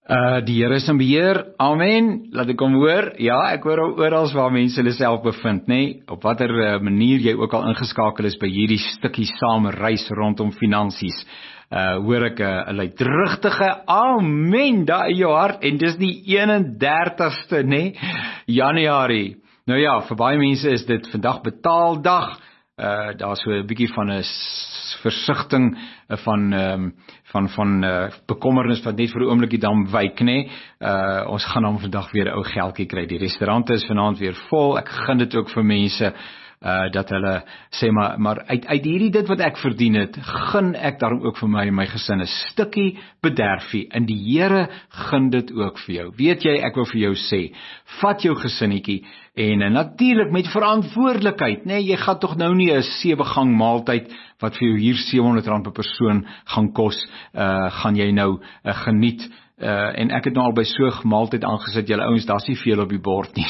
Die Here is in beheer, amen, laat ek hom hoor, ja, ek hoor oral waar mense hulle self bevind, nee, op watter manier jy ook al ingeskakel is by hierdie stukkie same reis rondom finansies, hoor ek 'n luidrugtige amen daar in jou hart, en dis die 31ste, nee, Januarie. Nou ja, vir baie mense is dit vandag betaaldag, daar so 'n bietjie van 'n versigtiging van bekommernis wat net vir 'n oomblikie dan wyk, nê. Ons gaan dan vandag weer 'n ou geldjie kry. Die restaurante is vanaand weer vol. Ek gun dit ook vir mense dat hulle sê maar uit hierdie dit wat ek verdien het, gun ek daarom ook vir my en my gesin 'n stukkie bederfie. En die Here gun dit ook vir jou. Weet jy, ek wil vir jou sê, vat jou gesinnetjie en natuurlik met verantwoordelikheid, nê, jy gaan tog nou nie 'n 7-gang maaltyd wat vir jou hier R700 per persoon gaan kos, gaan jy nou geniet. En ek het nou al by so 'n maaltyd aangesit, julle ouens, daar's nie veel op die bord nie.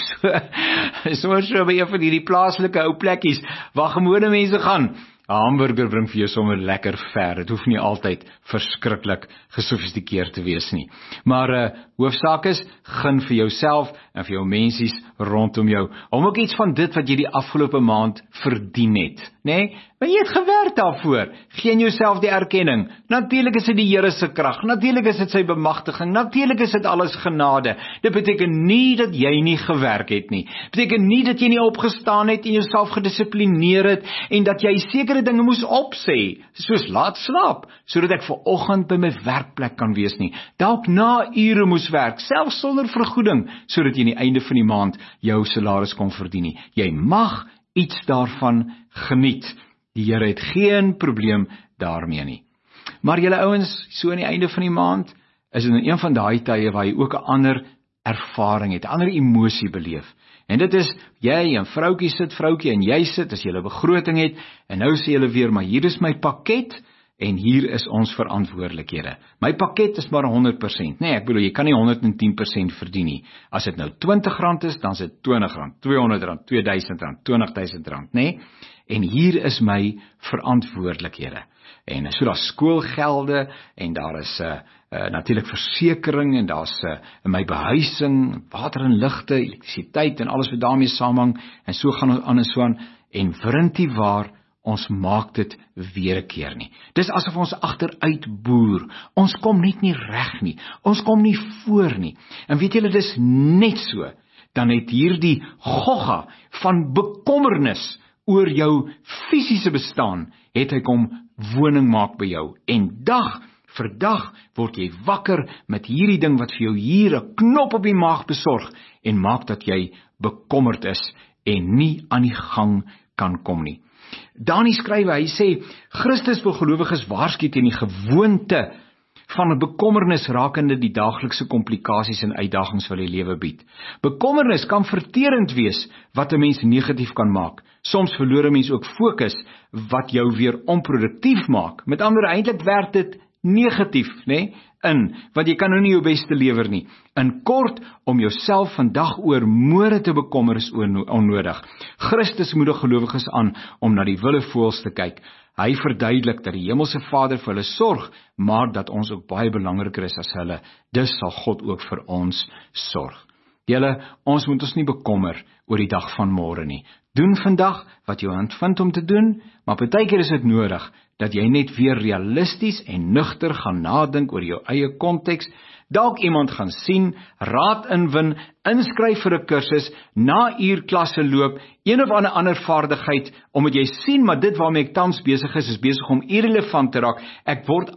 So by een van hierdie plaaslike ou plekkies waar gewone mense gaan. 'n Hamburger bring vir jou sommer lekker ver. Dit hoef nie altyd verskriklik gesofistikeerd te wees nie. Maar hoofsaak is, gun vir jouself en vir jou mensies rondom jou, om ook iets van dit wat jy die afgelope maand verdien het, nê? Maar jy het gewerk daarvoor. Gee aan jouself die erkenning. Natuurlik is dit die Here se krag. Natuurlik is dit sy bemagtiging. Natuurlik is dit alles genade. Dit beteken nie dat jy nie gewerk het nie. Dit beteken nie dat jy nie opgestaan het en jouself gedissiplineer het en dat jy sekere dinge moes opsê, soos laat slaap, sodat ek vanoggend by my werkplek kan wees nie. Dalk na ure moes werk, selfs sonder vergoeding, sodat jy aan die einde van die maand jou salaris kon verdien nie. Jy mag iets daarvan geniet. Die Here het geen probleem daarmee nie. Maar julle ouens, so aan die einde van die maand, is dit een van daai tye waar jy ook 'n ander ervaring het, 'n ander emosie beleef. En dit is, jy en vroukie en jy sit, as jy 'n begroting het, en nou sê julle weer, maar hier is my pakket, en hier is ons verantwoordelikhede. My pakket is maar 100%, nee, ek bedoel, jy kan nie 110% verdien nie. As dit nou R20 is, dan is dit R20, R200, R2000, R20,000, nee. En hier is my verantwoordelikhede. En so daar's skoolgelde, en daar is natuurlik versekering, en daar's my behuising, water en ligte, elektrisiteit, en alles wat daarmee saamhang, en so gaan ons aan en so aan, en vrintie waar, ons maak dit weer 'n keer nie. Dis asof ons agteruit boer. Ons kom net nie reg nie. Ons kom nie voor nie. En weet julle, dis net so. Dan het hierdie gogga van bekommernis oor jou fisiese bestaan, het hy kom woning maak by jou. En dag vir dag word jy wakker met hierdie ding wat vir jou hier 'n knop op die maag besorg en maak dat jy bekommerd is en nie aan die gang kan kom nie. Dani skryf, hy sê, Christus wil gelowiges waarsku teen die gewoonte van 'n bekommernis rakende die daaglikse komplikasies en uitdagings wat die lewe bied. Bekommernis kan verterend wees wat 'n mens negatief kan maak. Soms verloor 'n mens ook fokus wat jou weer onproduktief maak. Met ander woorde, eintlik werk dit negatief, nê? Want jy kan nou nie jou beste lewer nie. In kort, om jouself vandag oor môre te bekommer is onnodig. Christus moedig gelowiges aan om na die willevoëls te kyk. Hy verduidelik dat die Hemelse Vader vir hulle sorg, maar dat ons ook baie belangriker is as hulle. Dus sal God ook vir ons sorg. Julle, ons moet ons nie bekommer oor die dag van môre nie. Doen vandag wat jy vind om te doen, maar partykeer is dit nodig dat jy net weer realisties en nugter gaan nadink oor jou eie konteks, dalk iemand gaan sien, raad inwin, inskryf vir 'n kursus, na uurklasse loop, een of ander vaardigheid, omdat jy sien, maar dit waarmee ek tans besig is besig om irrelevant te raak. Ek word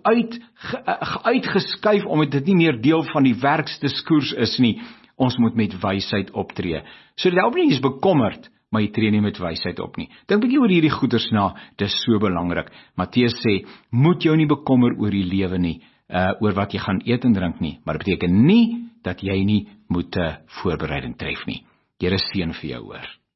uitgeskuif omdat dit nie meer deel van die werksdiskoers is nie. Ons moet met wysheid optree. So dit help nie jy's bekommerd, maar jy tree nie met wysheid op nie. Dink bietjie oor hierdie goeders na, dis so belangrik. Matteus sê, moet jou nie bekommer oor die lewe nie, oor wat jy gaan eet en drink nie, maar dit beteken nie dat jy nie moet voorbereiding tref nie. Here seën vir jou, hoor.